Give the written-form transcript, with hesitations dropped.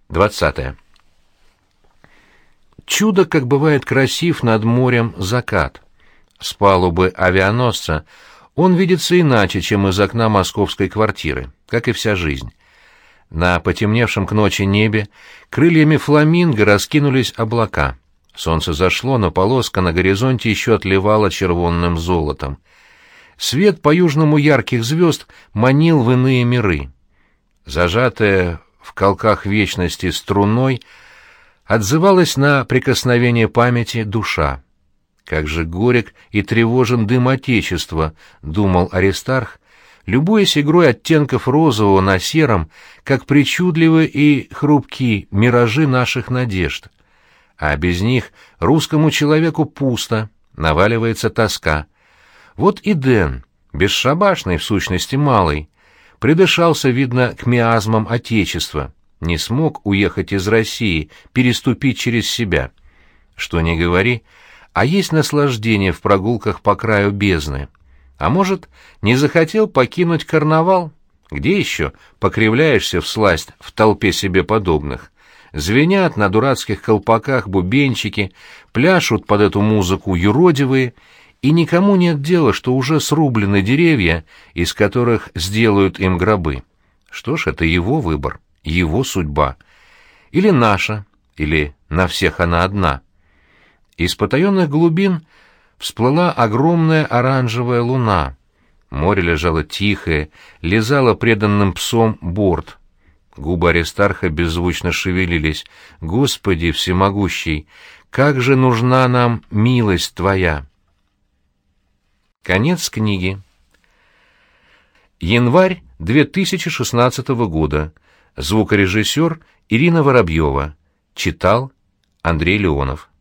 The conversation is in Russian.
20. Чудо, как бывает красив над морем закат. С палубы авианосца он видится иначе, чем из окна московской квартиры, как и вся жизнь. На потемневшем к ночи небе крыльями фламинго раскинулись облака. Солнце зашло, но полоска на горизонте еще отливала червонным золотом. Свет по-южному ярких звезд манил в иные миры. Зажатая в колках вечности струной отзывалась на прикосновение памяти душа. Как же горек и тревожен дым Отечества, думал Аристарх, любуясь игрой оттенков розового на сером, как причудливы и хрупки миражи наших надежд. А без них русскому человеку пусто, наваливается тоска. Вот и Дэн, бесшабашный в сущности малый, придышался, видно, к миазмам Отечества, не смог уехать из России, переступить через себя. Что ни говори, а есть наслаждение в прогулках по краю бездны. А может, не захотел покинуть карнавал? Где еще покривляешься всласть в толпе себе подобных? Звенят на дурацких колпаках бубенчики, пляшут под эту музыку юродивые, и никому нет дела, что уже срублены деревья, из которых сделают им гробы. Что ж, это его выбор, его судьба. Или наша, или на всех она одна. Из потаенных глубин всплыла огромная оранжевая луна. Море лежало тихое, лизало преданным псом борт. Губы Аристарха беззвучно шевелились. «Господи всемогущий, как же нужна нам милость Твоя!» Конец книги. Январь 2016 года. Звукорежиссер Ирина Воробьева. Читал Андрей Леонов.